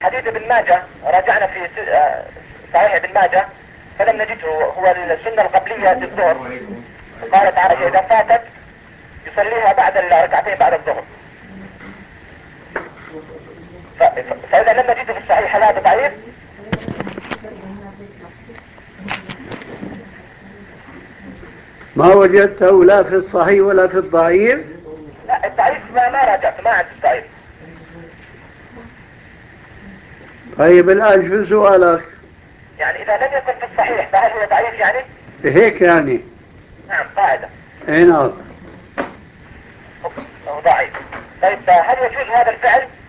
حديث ابن ماجه راجعنا في صحيح ابن ماجه فلم نجده. هو السنة القبلية للظهر، قال تعالى إذا فاتت يصليها بعد الركعتين بعد الظهر. فإذا لم نجده في الصحيح هذا ضعيف. ما وجدته لا في الصحيح ولا في الضعيف؟ لا الضعيف ما راجعت، ما عندي الضعيف. طيب الآن شو سؤالك؟ يعني إذا لم يكن في الصحيح فهل هو ضعيف يعني؟ هيك يعني؟ نعم قاعدة. اي نعم. هو ضعيف. طيب هل يجوز هذا الفعل